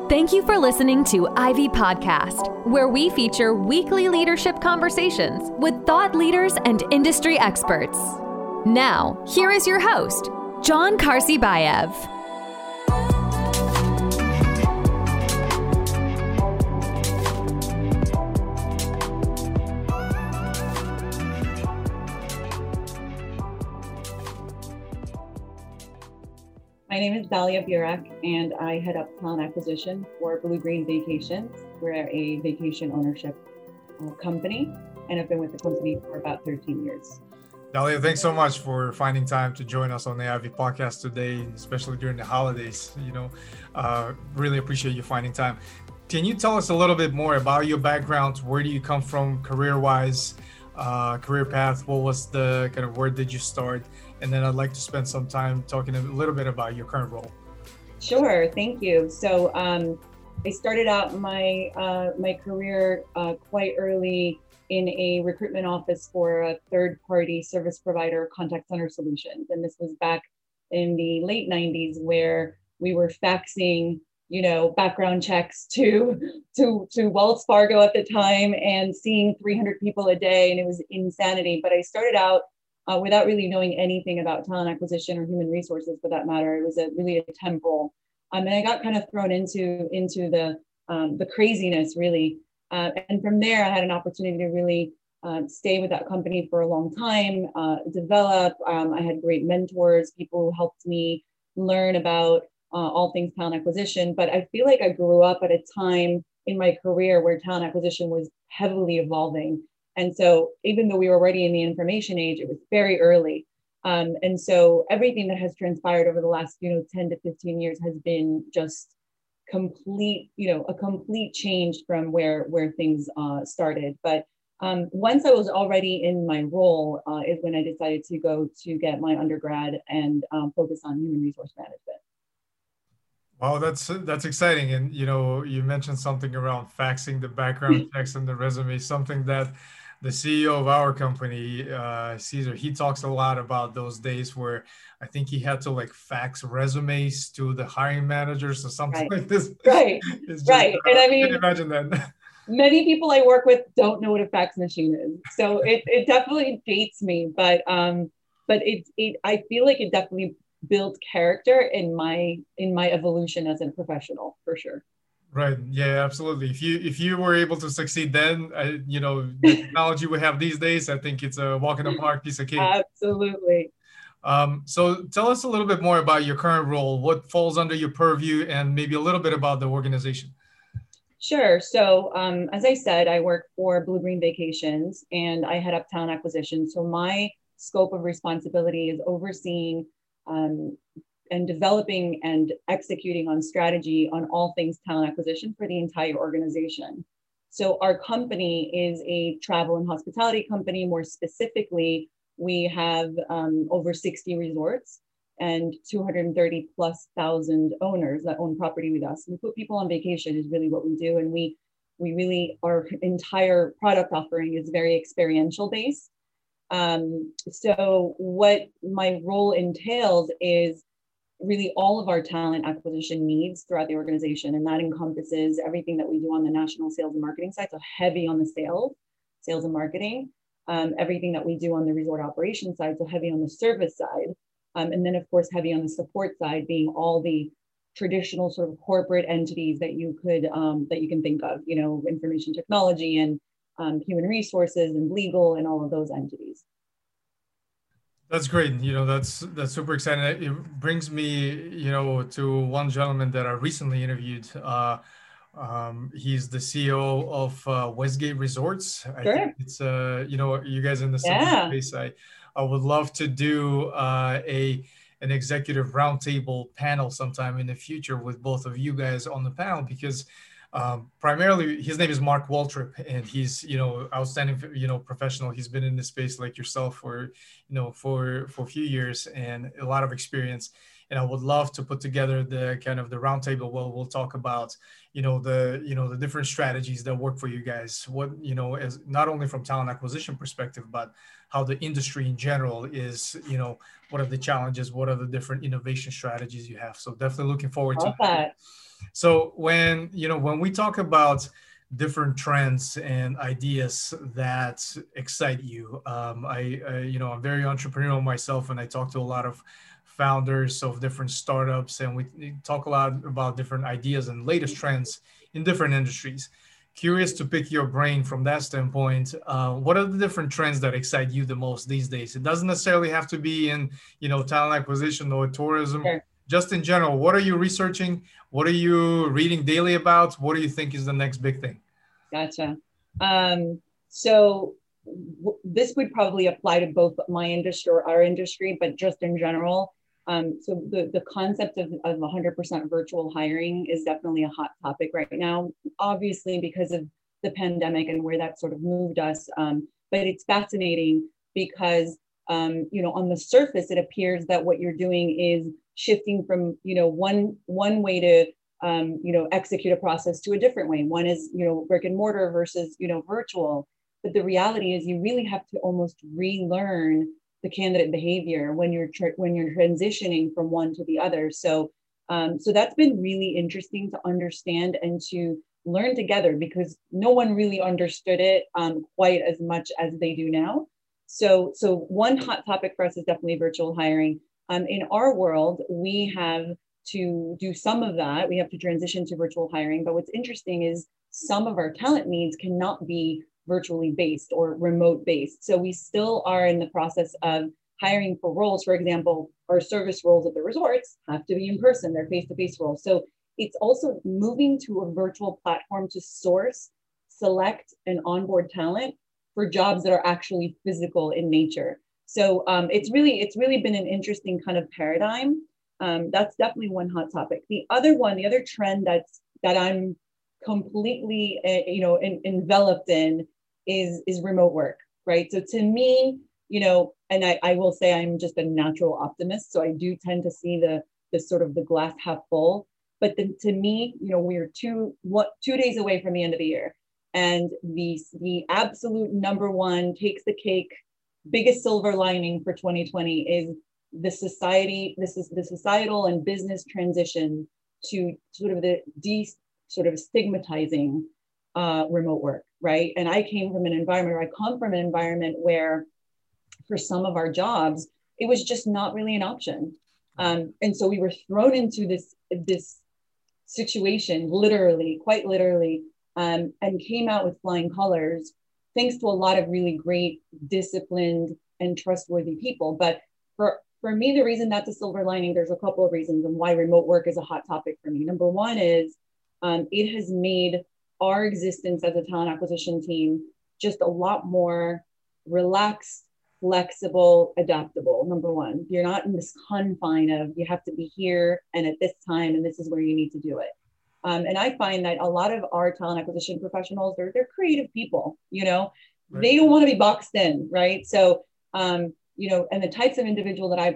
Thank you for listening to Ivy Podcast, where we feature weekly leadership conversations with thought leaders and industry experts. Now, here is your host, John Karsibayev. My name is Dalia Burek, and I head up talent acquisition for Blue Green Vacations. We're a vacation ownership company, and I've been with the company for about 13 years. Dalia, thanks so much for finding time to join us on the Ivy Podcast today, especially during the holidays. Really appreciate you finding time. Can you tell us a little bit more about your background? Where do you come from career-wise, career path? What was the kind of, where did you start? And then I'd like to spend some time talking a little bit about your current role. Sure, thank you. So I started out my career quite early in a recruitment office for a third-party service provider, Contact Center Solutions. And this was back in the late 90s, where we were faxing, background checks to Wells Fargo at the time and seeing 300 people a day, and it was insanity. But I started out without really knowing anything about talent acquisition or human resources, for that matter. It was really a temp role. And I got kind of thrown into the craziness, really. And from there, I had an opportunity to really stay with that company for a long time, develop. I had great mentors, people who helped me learn about all things talent acquisition. But I feel like I grew up at a time in my career where talent acquisition was heavily evolving. And so even though we were already in the information age, it was very early. And so everything that has transpired over the last, 10 to 15 years has been just a complete change from where things started. But once I was already in my role is when I decided to go to get my undergrad and focus on human resource management. Wow, that's exciting. And, you mentioned something around faxing the background checks and the resume, something that the CEO of our company, Caesar, he talks a lot about those days where I think he had to fax resumes to the hiring managers or something like this. Right, right. And I can imagine that. Many people I work with don't know what a fax machine is. So it definitely dates me, but I feel like it definitely built character in my evolution as a professional, for sure. Right. Yeah, absolutely. If you were able to succeed then, the technology we have these days, I think it's a walk in the park piece of cake. Absolutely. So tell us a little bit more about your current role, what falls under your purview, and maybe a little bit about the organization. Sure. So as I said, I work for Blue Green Vacations and I head up talent acquisition. So my scope of responsibility is overseeing and developing and executing on strategy on all things talent acquisition for the entire organization. So our company is a travel and hospitality company. More specifically, we have over 60 resorts and 230,000+ owners that own property with us. We put people on vacation is really what we do. And we really, our entire product offering is very experiential based. So what my role entails is really all of our talent acquisition needs throughout the organization. And that encompasses everything that we do on the national sales and marketing side. So heavy on the sales and marketing, everything that we do on the resort operations side. So heavy on the service side. And then of course, heavy on the support side, being all the traditional sort of corporate entities that you can think of, information technology and human resources and legal and all of those entities. That's great. That's super exciting. It brings me, to one gentleman that I recently interviewed. He's the CEO of Westgate Resorts. Sure. I think it's, you guys in the same space. I would love to do an executive roundtable panel sometime in the future with both of you guys on the panel, because primarily his name is Mark Waltrip, and he's outstanding professional. He's been in this space like yourself for a few years and a lot of experience. And I would love to put together the kind of the roundtable where we'll talk about the different strategies that work for you guys. What as not only from talent acquisition perspective, but how the industry in general is. What are the challenges? What are the different innovation strategies you have? So definitely looking forward to that. So when we talk about different trends and ideas that excite you, I'm very entrepreneurial myself, and I talk to a lot of founders of different startups, and we talk a lot about different ideas and latest trends in different industries. Curious to pick your brain from that standpoint. What are the different trends that excite you the most these days? It doesn't necessarily have to be in, talent acquisition or tourism. Sure. Just in general, what are you researching? What are you reading daily about? What do you think is the next big thing? Gotcha. So this would probably apply to both my industry or our industry, but just in general. So the concept of 100% virtual hiring is definitely a hot topic right now, obviously because of the pandemic and where that sort of moved us. But it's fascinating because, on the surface, it appears that what you're doing is shifting from, one way to execute a process to a different way. One is, brick and mortar versus, virtual. But the reality is you really have to almost relearn the candidate behavior when you're transitioning from one to the other. So that's been really interesting to understand and to learn together, because no one really understood it quite as much as they do now. So one hot topic for us is definitely virtual hiring. In our world, we have to do some of that. We have to transition to virtual hiring. But what's interesting is some of our talent needs cannot be virtually based or remote based. So we still are in the process of hiring for roles. For example, our service roles at the resorts have to be in person, they're face-to-face roles. So it's also moving to a virtual platform to source, select, and onboard talent for jobs that are actually physical in nature. So it's really been an interesting kind of paradigm. That's definitely one hot topic. The other trend that I'm completely enveloped in is remote work, right? So to me, and I will say I'm just a natural optimist, so I do tend to see the sort of the glass half full. But to me, we're 2 days away from the end of the year, and the absolute number one takes the cake, biggest silver lining for 2020 is the societal and business transition to sort of the stigmatizing remote work, right? And I come from an environment where for some of our jobs, it was just not really an option. And so we were thrown into this situation, quite literally, and came out with flying colors, thanks to a lot of really great, disciplined, and trustworthy people. But for me, the reason that's a silver lining, there's a couple of reasons and why remote work is a hot topic for me. Number one is it has made our existence as a talent acquisition team just a lot more relaxed, flexible, adaptable. Number one, you're not in this confine of you have to be here and at this time and this is where you need to do it. And I find that a lot of our talent acquisition professionals, they're creative people, right. They don't want to be boxed in, right? So, and the types of individual that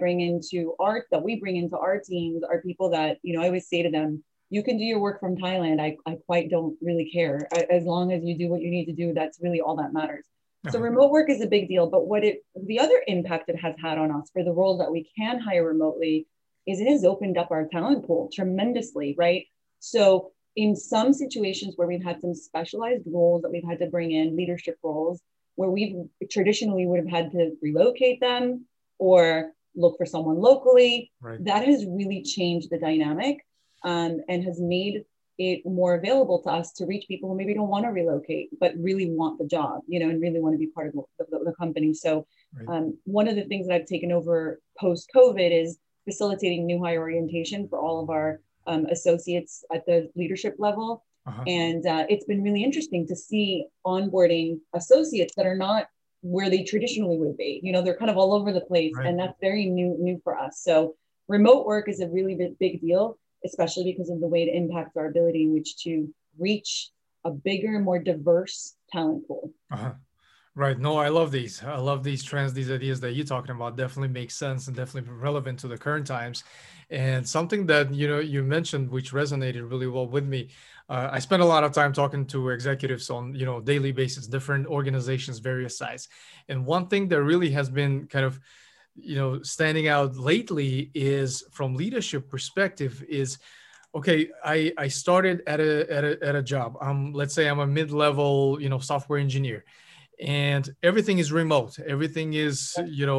we bring into our teams are people that, I always say to them, you can do your work from Thailand. I quite don't really care. As long as you do what you need to do, that's really all that matters. So remote work is a big deal, but the other impact it has had on us for the roles that we can hire remotely is it has opened up our talent pool tremendously, right? So in some situations where we've had some specialized roles that we've had to bring in, leadership roles, where we traditionally would have had to relocate them or look for someone locally, right. That has really changed the dynamic and has made it more available to us to reach people who maybe don't want to relocate, but really want the job, and really want to be part of the company. So right. One of the things that I've taken over post-COVID is facilitating new hire orientation for all of our associates at the leadership level. And it's been really interesting to see onboarding associates that are not where they traditionally would be. They're kind of all over the place, right. And that's very new for us. So remote work is a really big deal, especially because of the way it impacts our ability in which to reach a bigger, more diverse talent pool. Right. No, I love these. I love these trends, these ideas that you're talking about definitely make sense and definitely relevant to the current times. And something that, you mentioned, which resonated really well with me. I spend a lot of time talking to executives on, daily basis, different organizations, various size. And one thing that really has been kind of, standing out lately is from leadership perspective is Okay, I started at a job. Let's say I'm a mid-level, software engineer, and everything is remote. Everything is,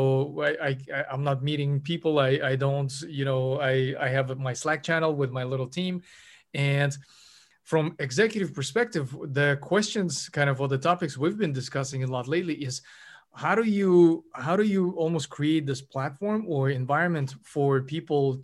I'm not meeting people. I don't, I have my Slack channel with my little team, and from executive perspective, the questions kind of, or the topics we've been discussing a lot lately is how do you almost create this platform or environment for people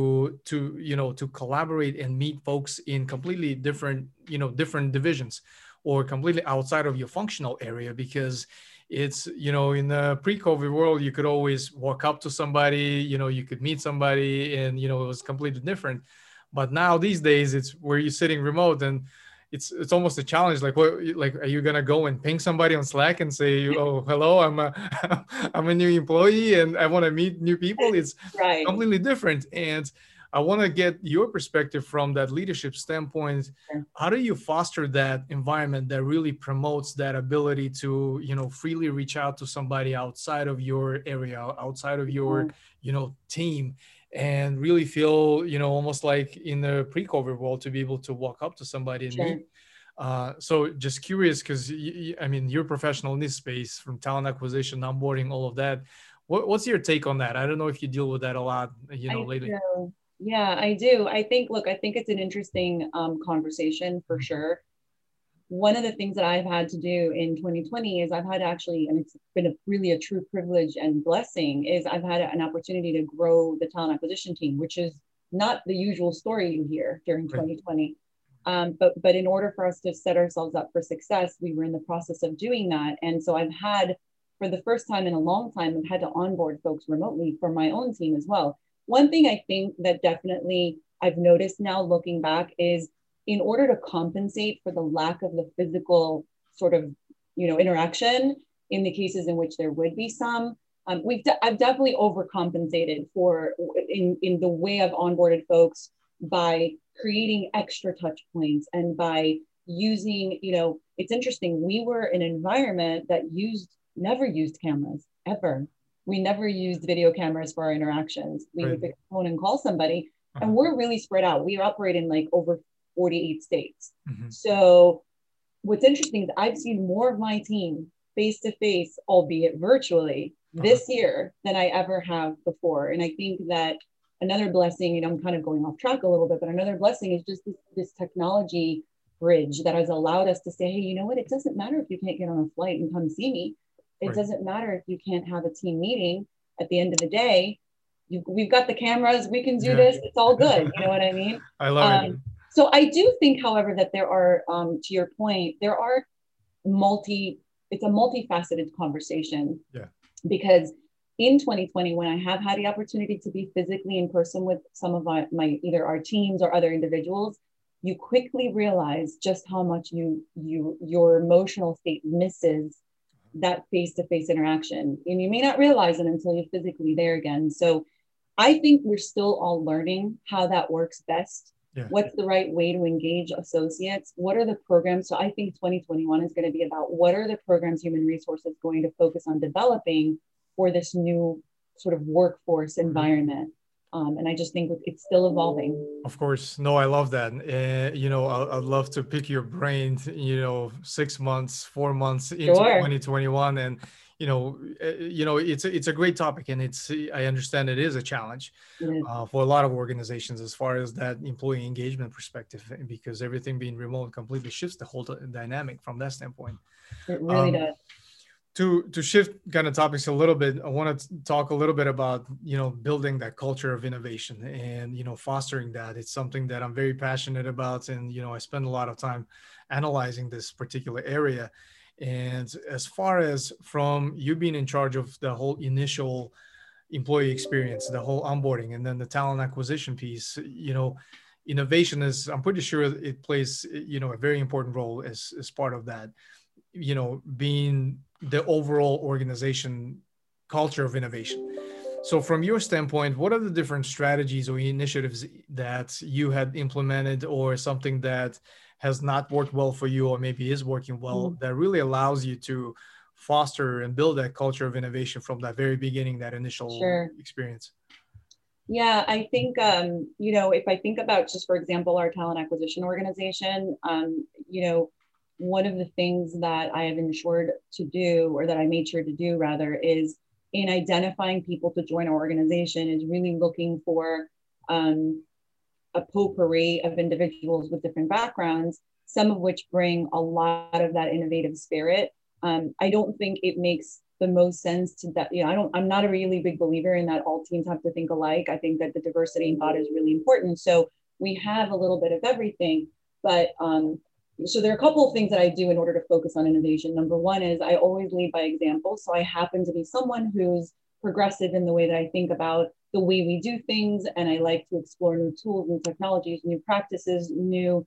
to collaborate and meet folks in completely different divisions or completely outside of your functional area, because it's, in the pre-COVID world, you could always walk up to somebody, you could meet somebody, and it was completely different. But now these days it's where you're sitting remote, and it's almost a challenge. Like, what, like, are you gonna go and ping somebody on Slack and say, oh, hello, I'm a I'm a new employee and I want to meet new people? It's right. completely different. And I want to get your perspective from that leadership standpoint. Sure. How do you foster that environment that really promotes that ability to, freely reach out to somebody outside of your area, outside of your, team, and really feel, almost like in the pre-COVID world, to be able to walk up to somebody and Sure. meet. So just curious, because I mean, you're a professional in this space, from talent acquisition, onboarding, all of that. What's your take on that? I don't know if you deal with that a lot, lately. Do. Yeah, I do. I think it's an interesting conversation for sure. One of the things that I've had to do in 2020 is I've had actually, and it's been really a true privilege and blessing, is I've had an opportunity to grow the talent acquisition team, which is not the usual story you hear during 2020. But in order for us to set ourselves up for success, we were in the process of doing that. And so I've had, for the first time in a long time, I've had to onboard folks remotely for my own team as well. One thing I think that definitely I've noticed now looking back is, in order to compensate for the lack of the physical sort of, interaction in the cases in which there would be some, I've definitely overcompensated for in the way I've onboarded folks by creating extra touch points and by using, it's interesting. We were an environment that never used cameras ever. We never used video cameras for our interactions. We would pick a phone and call somebody, and we're really spread out. We operate in like over 48 states. So what's interesting is I've seen more of my team face to face, albeit virtually, this year than I ever have before. And I think that another blessing, I'm kind of going off track a little bit, but another blessing is just this technology bridge that has allowed us to say, hey, you know what? It doesn't matter if you can't get on a flight and come see me. It doesn't matter if you can't have a team meeting. At the end of the day, we've got the cameras, we can do this. It's all good. You know what I mean? I love it. So I do think, however, that there are, to your point, it's a multifaceted conversation. Yeah. Because in 2020, when I have had the opportunity to be physically in person with some of my either our teams or other individuals, you quickly realize just how much your emotional state misses that face-to-face interaction. And you may not realize it until you're physically there again. So I think we're still all learning how that works best. Yeah. What's the right way to engage associates? What are the programs? So I think 2021 is going to be about what are the programs human resources going to focus on developing for this new sort of workforce environment. And I just think it's still evolving. Of course. No, I love that. I'd love to pick your brain, 6 months, 4 months into 2021. And, it's a great topic, and I understand it is a challenge for a lot of organizations as far as that employee engagement perspective, because everything being remote completely shifts the whole dynamic from that standpoint. It really does. To shift kind of topics a little bit, I want to talk a little bit about, building that culture of innovation and, fostering that. It's something that I'm very passionate about. And, I spend a lot of time analyzing this particular area. And as far as from you being in charge of the whole initial employee experience, the whole onboarding, and then the talent acquisition piece, innovation is, I'm pretty sure it plays, a very important role as part of that, being the overall organization culture of innovation. So from your standpoint, what are the different strategies or initiatives that you had implemented, or something that has not worked well for you, or maybe is working well, that really allows you to foster and build that culture of innovation from that very beginning, that initial experience? Yeah, I think, if I think about just, for example, our talent acquisition organization, one of the things that I have ensured to do, or that I made sure to do rather, is in identifying people to join our organization is really looking for a potpourri of individuals with different backgrounds, some of which bring a lot of that innovative spirit. I don't think it makes the most sense to that. I'm not a really big believer in that all teams have to think alike. I think that the diversity in thought is really important. So we have a little bit of everything, but so there are a couple of things that I do in order to focus on innovation. Number one is I always lead by example. So I happen to be someone who's progressive in the way that I think about the way we do things. And I like to explore new tools, new technologies, new practices, new,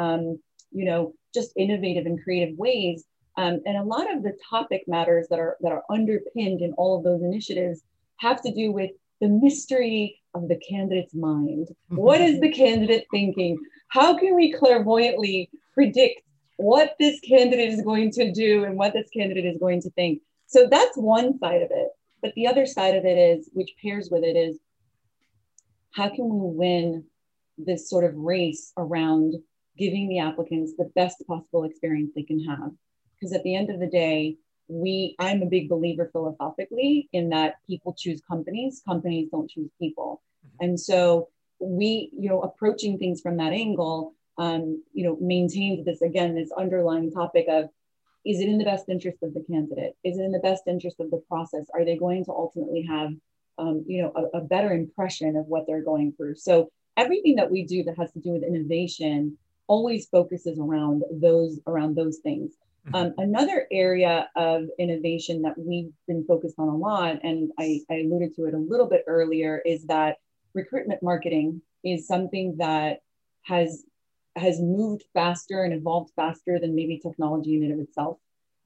just innovative and creative ways. And a lot of the topic matters that are underpinned in all of those initiatives have to do with the mystery of the candidate's mind. What is the candidate thinking? How can we clairvoyantly predict what this candidate is going to do and what this candidate is going to think? So that's one side of it. But the other side of it is, which pairs with it, is how can we win this sort of race around giving the applicants the best possible experience they can have? Because at the end of the day, I'm a big believer philosophically in that people choose companies don't choose people. And so we, approaching things from that angle, maintains this underlying topic of, is it in the best interest of the candidate? Is it in the best interest of the process? Are they going to ultimately have, a better impression of what they're going through? So everything that we do that has to do with innovation always focuses around those things. Another area of innovation that we've been focused on a lot, and I alluded to it a little bit earlier, is that recruitment marketing is something that has moved faster and evolved faster than maybe technology in and of itself.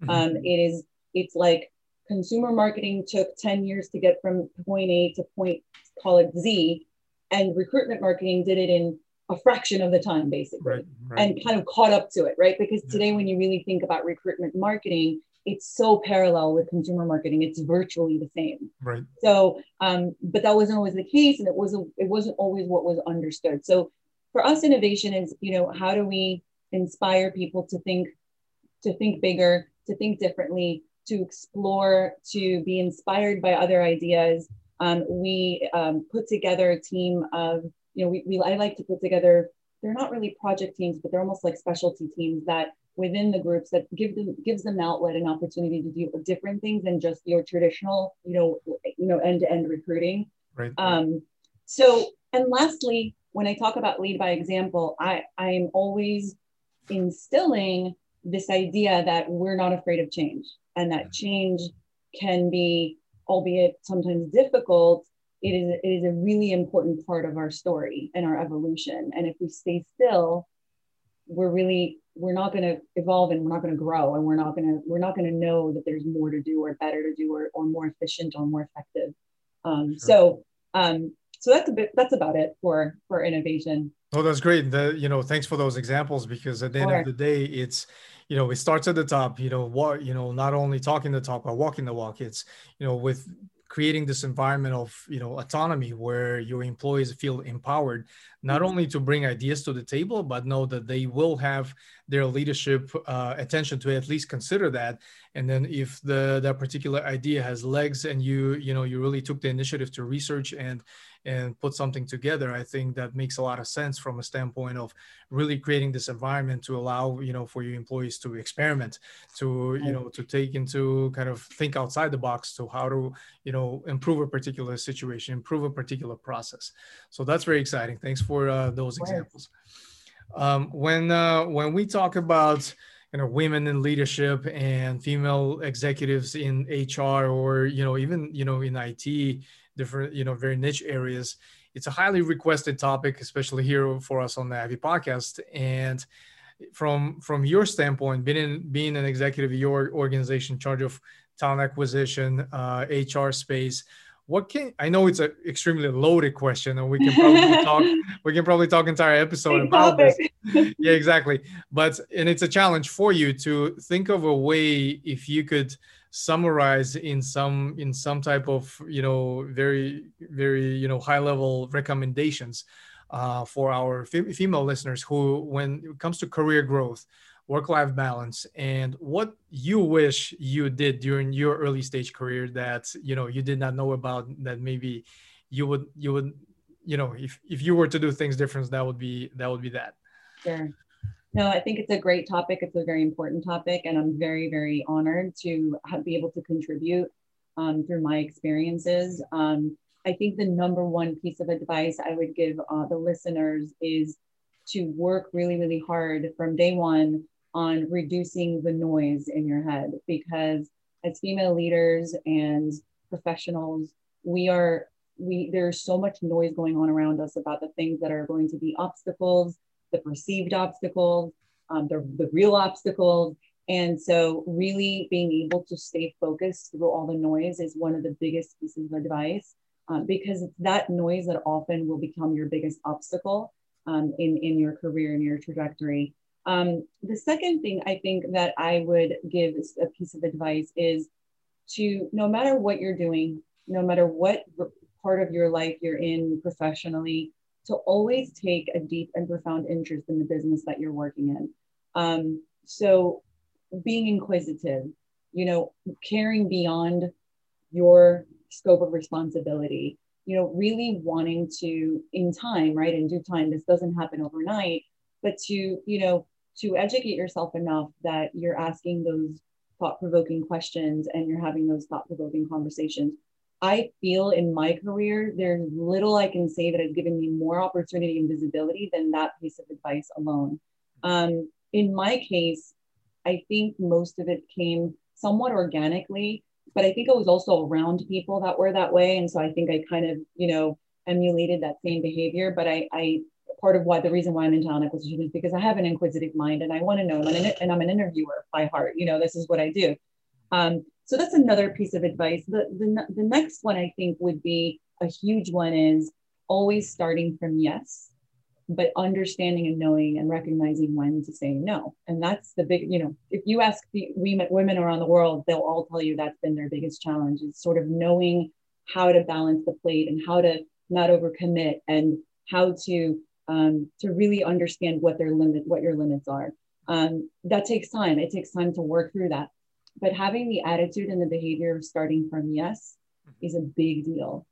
It's like consumer marketing took 10 years to get from point A to point, call it Z, and recruitment marketing did it in a fraction of the time, basically, right. And kind of caught up to it, right? Because today, when you really think about recruitment marketing, it's so parallel with consumer marketing. It's virtually the same. Right. So, but that wasn't always the case, and it wasn't always what was understood. So for us, innovation is, how do we inspire people to think bigger, to think differently, to explore, to be inspired by other ideas. We put together a team of, I like to put together, they're not really project teams, but they're almost like specialty teams that within the groups that gives them outlet and opportunity to do different things than just your traditional, end-to-end recruiting. Right. So, and lastly, when I talk about lead by example, I am always instilling this idea that we're not afraid of change, and that change can be, albeit sometimes difficult, it is a really important part of our story and our evolution. And if we stay still, we're not going to evolve, and we're not going to grow, and we're not going to know that there's more to do or better to do or more efficient or more effective. Sure. So that's about it for innovation. Oh, that's great. Thanks for those examples, because at the end of the day, it's, it starts at the top, not only talking the talk, but walking the walk. It's, with creating this environment of, autonomy where your employees feel empowered, not only to bring ideas to the table, but know that they will have their leadership attention to at least consider that. And then if that particular idea has legs, and you really took the initiative to research and put something together, I think that makes a lot of sense from a standpoint of really creating this environment to allow, for your employees to experiment, to, to take into kind of think outside the box to how to, improve a particular situation, improve a particular process. So that's very exciting. Thanks for those examples. When we talk about, women in leadership and female executives in HR, or, even, in IT, different, very niche areas, it's a highly requested topic, especially here for us on the Ivy podcast. And from your standpoint, being an executive of your organization, in charge of talent acquisition, HR space, I know it's an extremely loaded question, and we can probably talk entire episode about this. Yeah, exactly. And it's a challenge for you to think of a way, if you could summarize in some type of, very, very, high level recommendations for our female listeners who, when it comes to career growth, work-life balance, and what you wish you did during your early stage career that, you did not know about, that maybe you would, if you were to do things different, that would be that. Sure. No, I think it's a great topic. It's a very important topic, and I'm very, very honored to be able to contribute through my experiences. I think the number one piece of advice I would give the listeners is to work really, really hard from day one on reducing the noise in your head, because as female leaders and professionals, there's so much noise going on around us about the things that are going to be obstacles, the perceived obstacles, the real obstacles. And so really being able to stay focused through all the noise is one of the biggest pieces of advice, because it's that noise that often will become your biggest obstacle in your career and your trajectory. The second thing I think that I would give as a piece of advice is to, no matter what you're doing, no matter what part of your life you're in professionally, to always take a deep and profound interest in the business that you're working in. So being inquisitive, caring beyond your scope of responsibility, really wanting to, in time, right, in due time, this doesn't happen overnight, but to educate yourself enough that you're asking those thought-provoking questions and you're having those thought-provoking conversations. I feel in my career, there's little I can say that has given me more opportunity and visibility than that piece of advice alone. In my case, I think most of it came somewhat organically, but I think I was also around people that were that way. And so I think I kind of, emulated that same behavior. But I part of the reason why I'm in talent acquisition is because I have an inquisitive mind and I want to know, and I'm an interviewer by heart. This is what I do. So that's another piece of advice. The next one I think would be a huge one is always starting from yes, but understanding and knowing and recognizing when to say no. And that's the big, if you ask the women around the world, they'll all tell you that's been their biggest challenge, is sort of knowing how to balance the plate and how to not overcommit, and how to really understand what your limits are. That takes time. It takes time to work through that. But having the attitude and the behavior of starting from yes is a big deal.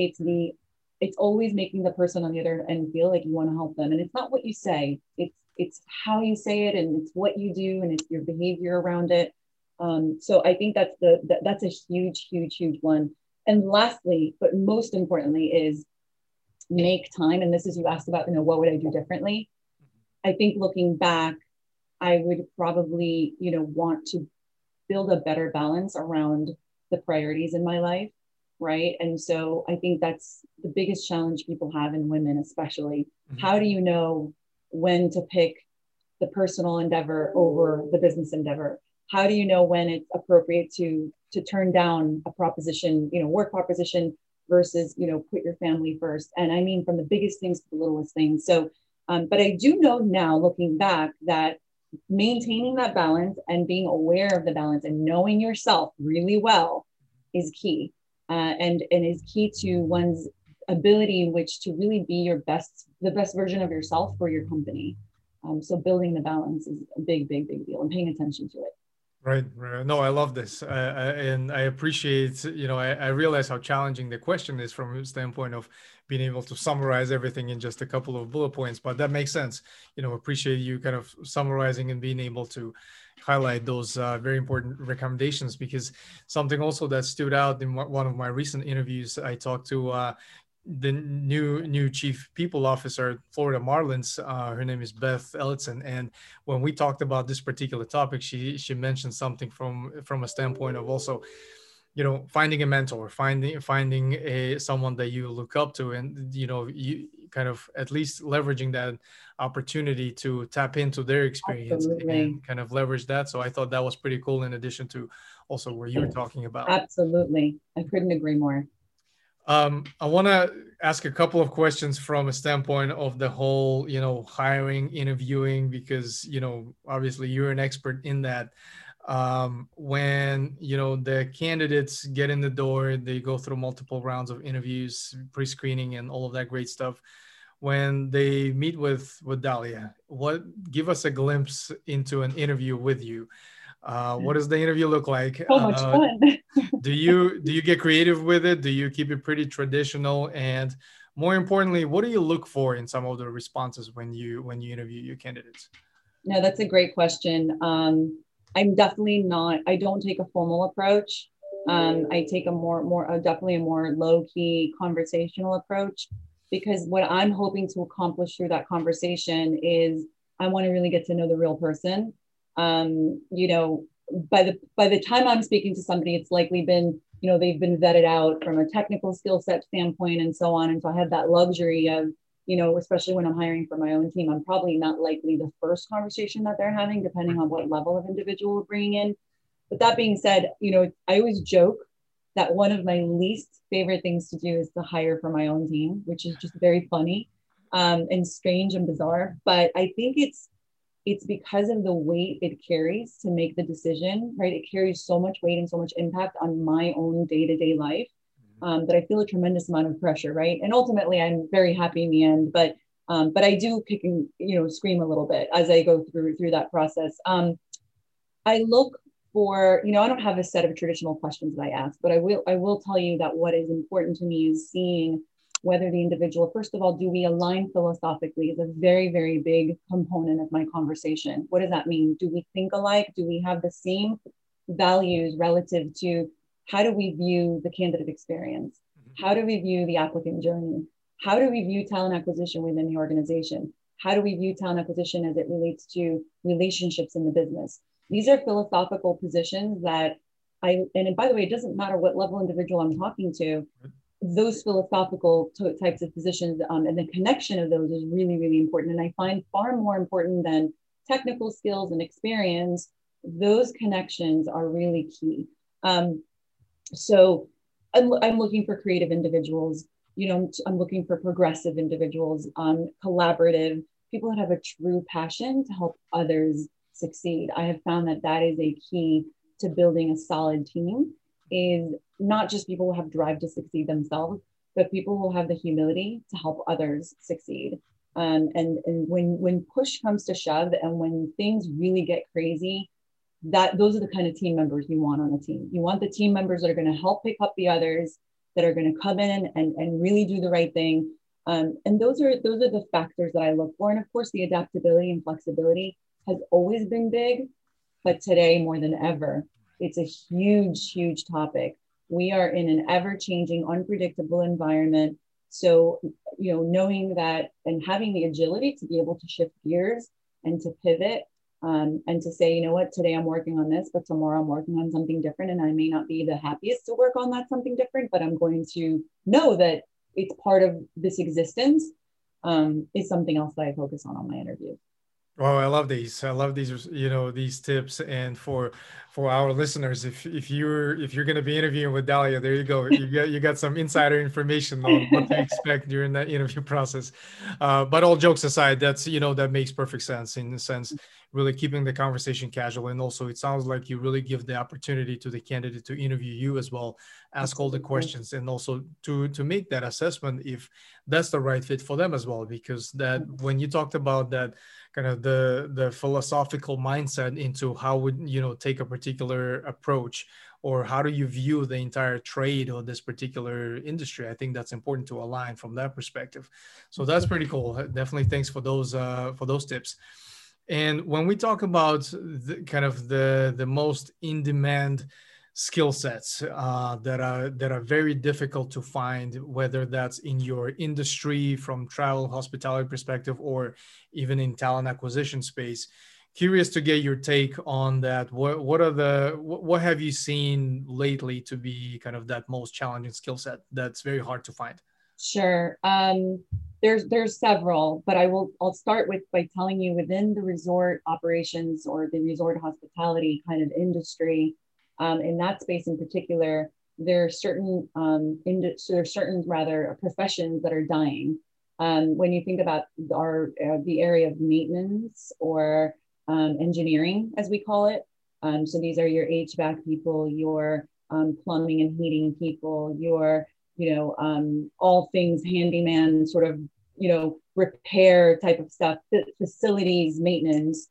It's always making the person on the other end feel like you want to help them. And it's not what you say, it's how you say it, and it's what you do, and it's your behavior around it. So I think that's a huge, huge, huge one. And lastly, but most importantly, is make time. And this is, you asked about, what would I do differently? I think looking back, I would probably, want to build a better balance around the priorities in my life, right? And so I think that's the biggest challenge people have, in women especially. Mm-hmm. How do you know when to pick the personal endeavor over the business endeavor? How do you know when it's appropriate to turn down a proposition, work proposition, versus, put your family first? And I mean, from the biggest things to the littlest things. So, but I do know now, looking back, that maintaining that balance and being aware of the balance and knowing yourself really well is key, and is key to one's ability in which to really be the best version of yourself for your company. So building the balance is a big, big, big deal, and paying attention to it. Right. No, I love this. And I appreciate, I realize how challenging the question is from a standpoint of being able to summarize everything in just a couple of bullet points, but that makes sense. Appreciate you kind of summarizing and being able to highlight those very important recommendations, because something also that stood out in one of my recent interviews, I talked to the new chief people officer at Florida Marlins. Her name is Beth Ellison, and when we talked about this particular topic, she mentioned something from a standpoint of also, finding a mentor, finding someone that you look up to, and you kind of at least leveraging that opportunity to tap into their experience. Absolutely. And kind of leverage that. So I thought that was pretty cool, in addition to also what you were talking about. Absolutely, I couldn't agree more. I want to ask a couple of questions from a standpoint of the whole, hiring, interviewing, because, obviously you're an expert in that. when, you know, the candidates get in the door, they go through multiple rounds of interviews, pre-screening and all of that great stuff. When they meet with Dalia, give us a glimpse into an interview with you. What does the interview look like? So much fun. do you get creative with it? Do you keep it pretty traditional? And more importantly, what do you look for in some of the responses when you interview your candidates? No, that's a great question. I'm definitely not, I don't take a formal approach. I take definitely a more low-key conversational approach, because what I'm hoping to accomplish through that conversation is I want to really get to know the real person. You know, by the time I'm speaking to somebody, it's likely been, you know, they've been vetted out from a technical skill set standpoint and so on. And so I have that luxury of, you know, especially when I'm hiring for my own team, I'm probably not likely the first conversation that they're having, depending on what level of individual we're bringing in. But that being said, you know, I always joke that one of my least favorite things to do is to hire for my own team, which is just very funny and strange and bizarre. But I think it's because of the weight it carries to make the decision, right? It carries so much weight and so much impact on my own day-to-day life that I feel a tremendous amount of pressure, right? And ultimately, I'm very happy in the end, but I do kick and, you know, scream a little bit as I go through that process. I look for, you know, I don't have a set of traditional questions that I ask, but I will tell you that what is important to me is seeing whether the individual, first of all, do we align philosophically is a very, very big component of my conversation. What does that mean? Do we think alike? Do we have the same values relative to how do we view the candidate experience? How do we view the applicant journey? How do we view talent acquisition within the organization? How do we view talent acquisition as it relates to relationships in the business? These are philosophical positions that and by the way, it doesn't matter what level individual I'm talking to, those philosophical types of positions and the connection of those is really, really important. And I find far more important than technical skills and experience, those connections are really key. So I'm looking for creative individuals, you know, I'm looking for progressive individuals, collaborative, people that have a true passion to help others succeed. I have found that is a key to building a solid team, is not just people who have drive to succeed themselves, but people who have the humility to help others succeed. And when push comes to shove and when things really get crazy, those are the kind of team members you want on a team. You want the team members that are going to help pick up the others, that are going to come in and really do the right thing. And those are the factors that I look for. And of course, the adaptability and flexibility has always been big, but today more than ever, it's a huge, huge topic. We are in an ever-changing, unpredictable environment. So, you know, knowing that and having the agility to be able to shift gears and to pivot and to say, you know what, today I'm working on this, but tomorrow I'm working on something different. And I may not be the happiest to work on that something different, but I'm going to know that it's part of this existence is something else that I focus on my interview. Oh, I love these. You know, these tips. And for our listeners, if you're going to be interviewing with Dalia, there you go. You got some insider information on what to expect during that interview process. But all jokes aside, that makes perfect sense, in the sense really keeping the conversation casual. And also, it sounds like you really give the opportunity to the candidate to interview you as well, ask all the questions, and also to make that assessment if that's the right fit for them as well. Because that, when you talked about that kind of the philosophical mindset into how would take a particular approach, or how do you view the entire trade or this particular industry, I think that's important to align from that perspective. So that's pretty cool. Definitely thanks for those tips. And when we talk about the most in-demand skill sets that are very difficult to find, whether that's in your industry from travel hospitality perspective, or even in talent acquisition space, curious to get your take on that. What have you seen lately to be kind of that most challenging skill set that's very hard to find? Sure. There's several, but I'll start by telling you, within the resort operations or the resort hospitality kind of industry, in that space in particular, there are certain professions that are dying. When you think about the area of maintenance or engineering, as we call it, So these are your HVAC people, your plumbing and heating people, your, all things handyman sort of, repair type of stuff, facilities, maintenance.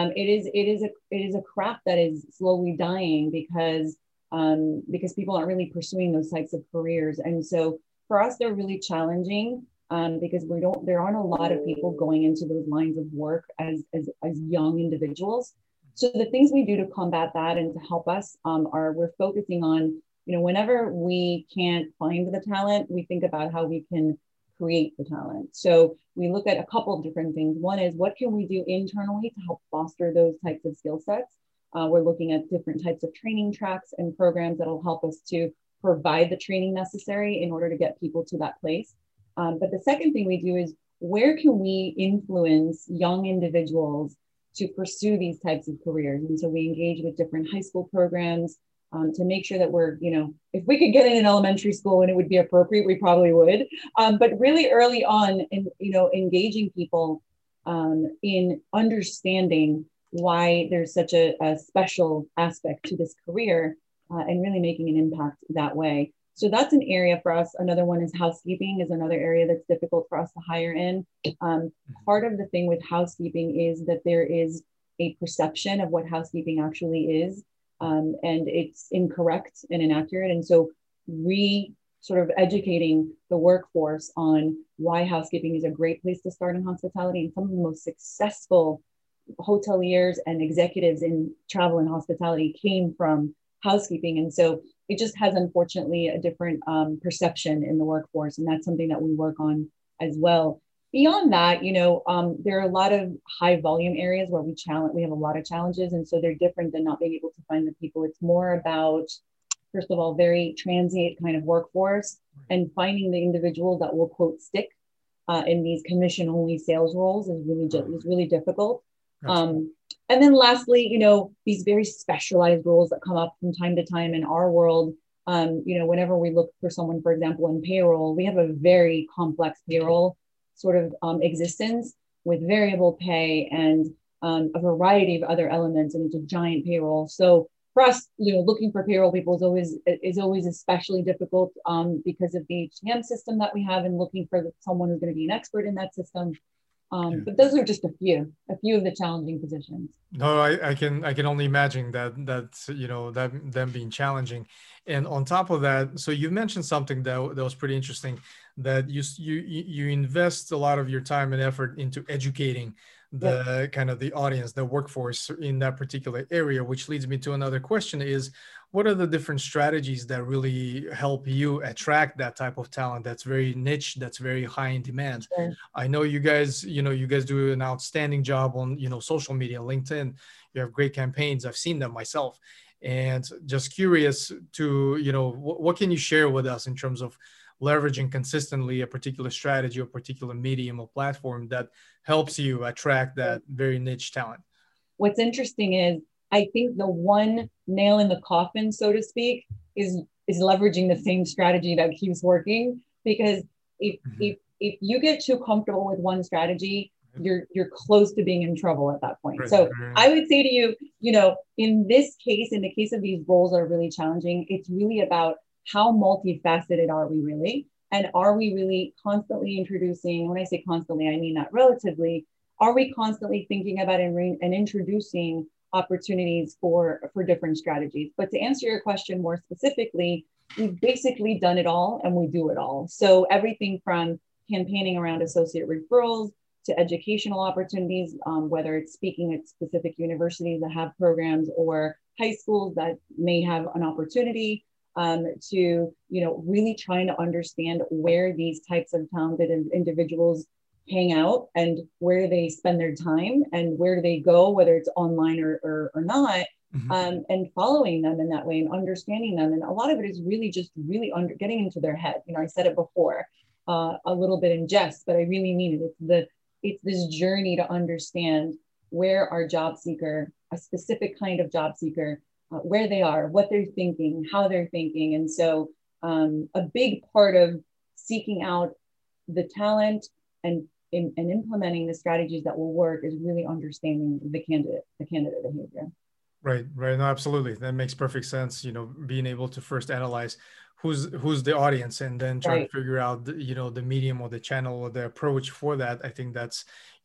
It is a craft that is slowly dying because people aren't really pursuing those types of careers. And so for us, they're really challenging because there aren't a lot of people going into those lines of work as young individuals. So the things we do to combat that and to help us we're focusing on, whenever we can't find the talent, we think about how we can create the talent. So we look at a couple of different things. One is, what can we do internally to help foster those types of skill sets? We're looking at different types of training tracks and programs that'll help us to provide the training necessary in order to get people to that place. But the second thing we do is, where can we influence young individuals to pursue these types of careers? And so we engage with different high school programs to make sure that we're, if we could get in an elementary school and it would be appropriate, we probably would. But really early on, engaging people in understanding why there's such a special aspect to this career and really making an impact that way. So that's an area for us. Another one is housekeeping is another area that's difficult for us to hire in. Part of the thing with housekeeping is that there is a perception of what housekeeping actually is, and it's incorrect and inaccurate. And so sort of educating the workforce on why housekeeping is a great place to start in hospitality. And some of the most successful hoteliers and executives in travel and hospitality came from housekeeping. And so it just has, unfortunately, a different perception in the workforce. And that's something that we work on as well. Beyond that, there are a lot of high volume areas where we have a lot of challenges. And so they're different than not being able to find the people. It's more about, first of all, very transient kind of workforce and finding the individual that will, quote, stick in these commission only sales roles is really difficult. And then lastly, these very specialized roles that come up from time to time in our world, whenever we look for someone, for example, in payroll, we have a very complex payroll sort of existence with variable pay and a variety of other elements, and it's a giant payroll. So for us, looking for payroll people is always especially difficult because of the HCM system that we have, and looking for someone who's going to be an expert in that system. But those are just a few of the challenging positions. No, I can only imagine that them being challenging. And on top of that, so you mentioned something that was pretty interesting, that you invest a lot of your time and effort into educating the kind of the audience, the workforce in that particular area, which leads me to another question is, what are the different strategies that really help you attract that type of talent that's very niche, that's very high in demand? Sure. I know you guys do an outstanding job on, social media, LinkedIn. You have great campaigns. I've seen them myself. And just curious to, what can you share with us in terms of leveraging consistently a particular strategy or particular medium or platform that helps you attract that very niche talent? What's interesting is, I think the one nail in the coffin, so to speak, is leveraging the same strategy that keeps working. Because if you get too comfortable with one strategy, you're close to being in trouble at that point. Right. So I would say to you, in this case, in the case of these roles that are really challenging, it's really about how multifaceted are we really? And are we really constantly introducing, when I say constantly, I mean that relatively, are we constantly thinking about and introducing opportunities for different strategies? But to answer your question more specifically, we've basically done it all and we do it all. So everything from campaigning around associate referrals to educational opportunities, whether it's speaking at specific universities that have programs or high schools that may have an opportunity, to really trying to understand where these types of talented individuals hang out and where do they spend their time and where do they go, whether it's online or not, and following them in that way and understanding them. And a lot of it is really just getting into their head. I said it before, a little bit in jest, but I really mean it. It's this journey to understand where our job seeker, a specific kind of job seeker, where they are, what they're thinking, how they're thinking. And so a big part of seeking out the talent and implementing the strategies that will work is really understanding the candidate behavior. Right. No, absolutely. That makes perfect sense. Being able to first analyze who's the audience and then try to figure out, the medium or the channel or the approach for that. I think that's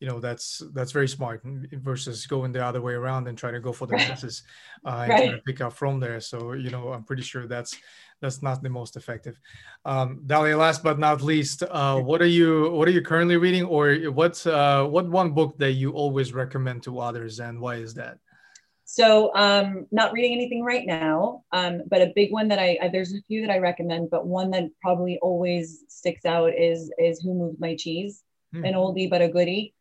very smart versus going the other way around and try to go for the masses and try to pick up from there. So, I'm pretty sure that's not the most effective. Dalia, last but not least, what are you currently reading, or what one book that you always recommend to others, and why is that? So not reading anything right now, but a big one that there's a few that I recommend, but one that probably always sticks out is Who Moved My Cheese? An oldie but a goodie,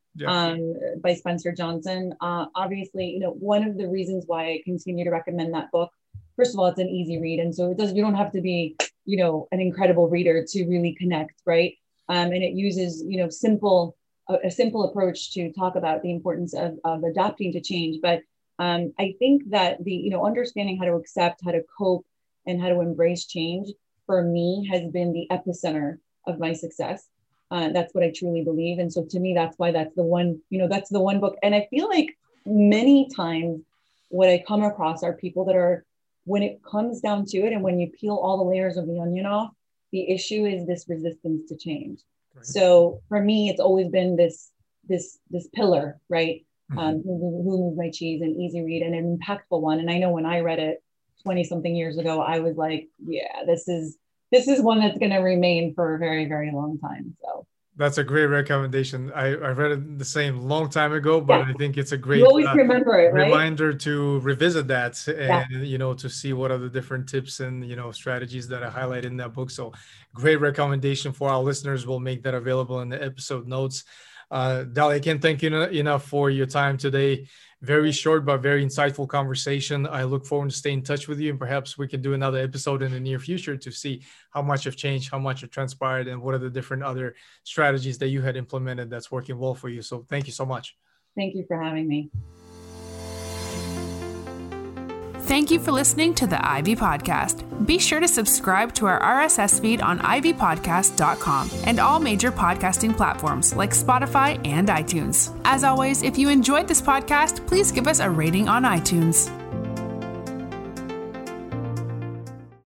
by Spencer Johnson. Obviously, one of the reasons why I continue to recommend that book, first of all, it's an easy read. And so you don't have to be, an incredible reader to really connect, right? And it uses, a simple approach to talk about the importance of adapting to change. But I think that the, understanding how to accept, how to cope, and how to embrace change for me has been the epicenter of my success. That's what I truly believe. And so to me, that's why that's the one, that's the one book. And I feel like many times what I come across are people that are, when it comes down to it, and when you peel all the layers of the onion off, the issue is this resistance to change. Right. So for me, it's always been this pillar, right? Who Moved My Cheese, an easy read and an impactful one. And I know when I read it 20 something years ago, I was like, yeah, this is one that's going to remain for a very, very long time. So that's a great recommendation. I read it the same long time ago, but I think it's a great you always remember it, right? Reminder to revisit that and, to see what are the different tips and, strategies that I highlight in that book. So great recommendation for our listeners. We'll make that available in the episode notes. Dalia, I can't thank you enough for your time today. Very short, but very insightful conversation. I look forward to staying in touch with you, and perhaps we can do another episode in the near future to see how much have changed, how much have transpired, and what are the different other strategies that you had implemented that's working well for you. So thank you so much. Thank you for having me. Thank you for listening to the Ivy Podcast. Be sure to subscribe to our RSS feed on ivypodcast.com and all major podcasting platforms like Spotify and iTunes. As always, if you enjoyed this podcast, please give us a rating on iTunes.